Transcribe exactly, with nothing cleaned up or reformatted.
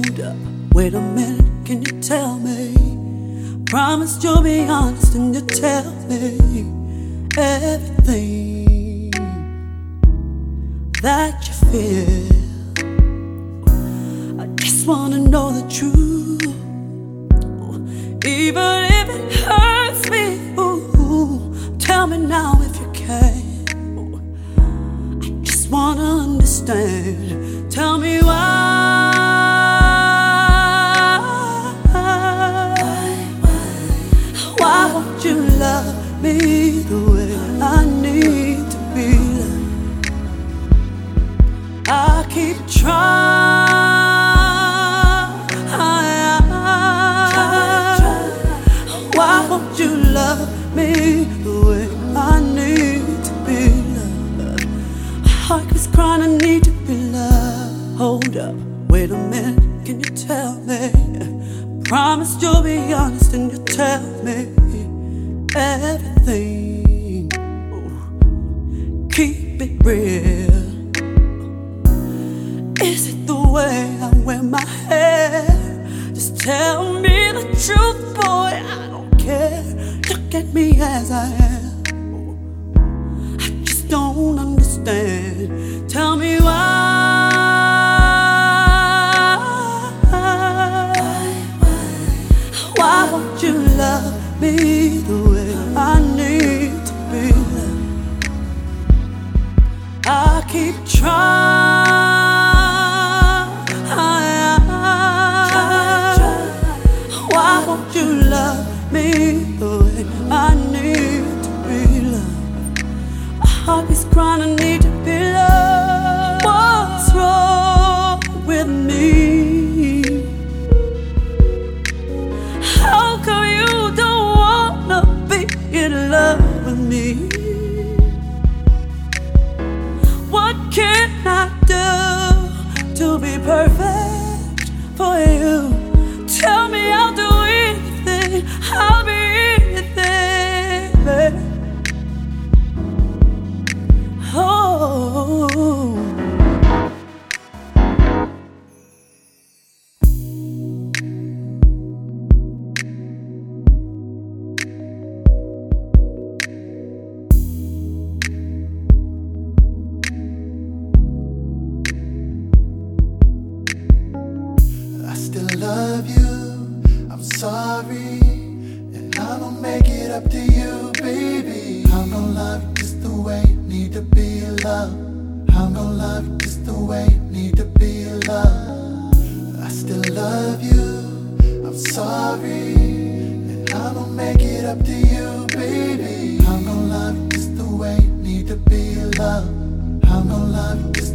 Hold up, wait a minute, can you tell me? Promise you'll be honest and you tell me everything that you feel. I just wanna know the truth, even if it hurts me. Ooh, tell me now if you can. I just wanna understand. Tell me why. Why won't you love me the way I need to be loved? I keep trying. Why won't you love me the way I need to be loved? My heart keeps crying, I need to be loved. Hold up, wait a minute, can you tell me? Promise you'll be honest and you'll tell me everything. Ooh, keep it real. Is it the way I wear my hair? Just tell me the truth, boy, I don't care. Look at me as I am. Ooh, I just don't understand. Tell me why. Why won't you love me the way I need to be loved? I keep trying. Why won't you love me the way I need to be loved? My heart is crying, I need to be loved. What's wrong with me? How come you don't wanna be in love with me? What can I do to be perfect for you? Tell me I'll do anything, I'll be anything, baby. Oh, love you, I'm sorry, and I'm gonna make it up to you, baby. I'm gonna love you just the way you need to be loved. I'm gonna love you just the way you need to be loved. I still love you, I'm sorry, and I'm gonna make it up to you, baby. I'm gonna love you just the way you need to be loved. I'm gonna love you just